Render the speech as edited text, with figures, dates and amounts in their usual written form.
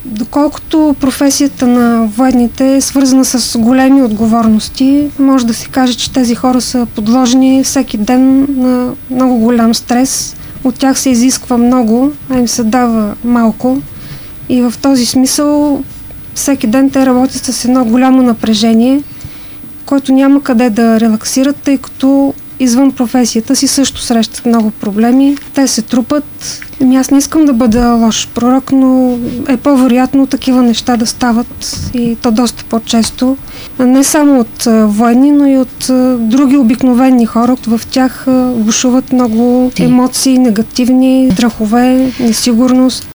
Доколкото професията на военните е свързана с големи отговорности, може да се каже, че тези хора са подложени всеки ден на много голям стрес. От тях се изисква много, а им се дава малко. И в този смисъл всеки ден те работят с едно голямо напрежение, който няма къде да релаксират, тъй като извън професията си също срещат много проблеми. Те се трупат. Аз не искам да бъда лош пророк, но е по-вероятно такива неща да стават и то доста по-често. Не само от военни, но и от други обикновени хора. В тях бушуват много емоции, негативни, страхове, несигурност.